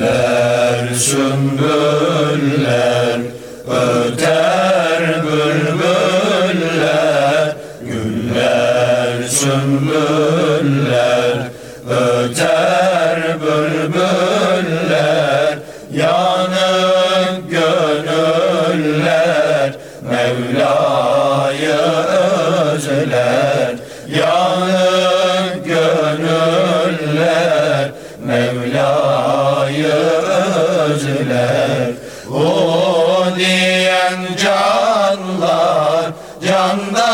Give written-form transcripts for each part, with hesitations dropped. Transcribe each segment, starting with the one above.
Güller, sümbüller, öter bülbüller. Güller, sümbüller, öter bülbüller. Yanık gönüller Mevla'yı özler. Yanık gönüller Mevla'yı özler. O diyen canlar, canda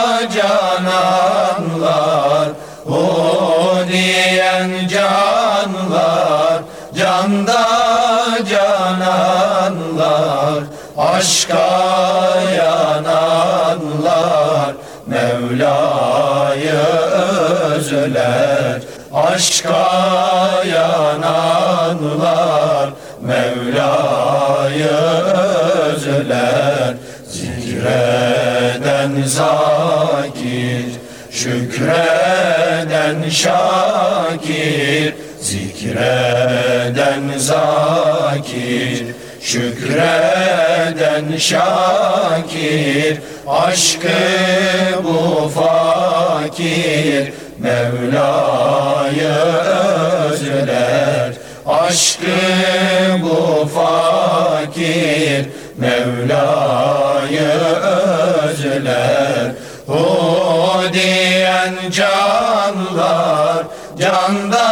cananlar. O diyen canlar, canda cananlar. Aşka yananlar Mevla'yı özler. Aşka yananlar Mevla'yı özler. Zikreden zakir, şükreden şakir. Zikreden zakir, şükreden şakir. Aşkı bu fakir Mevla'yı özler. Aşkı bu fakir Mevla'yı özler. O diyen canlar, canda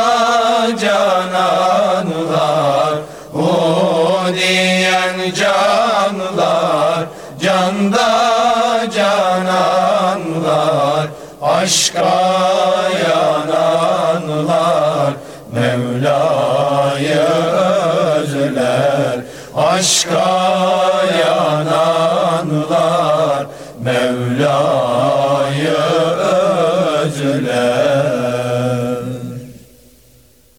cananlar. O diyen canlar, canda cananlar. Aşka yananlar Mevla'yı özler. Aşka yananlar Mevla'yı özler.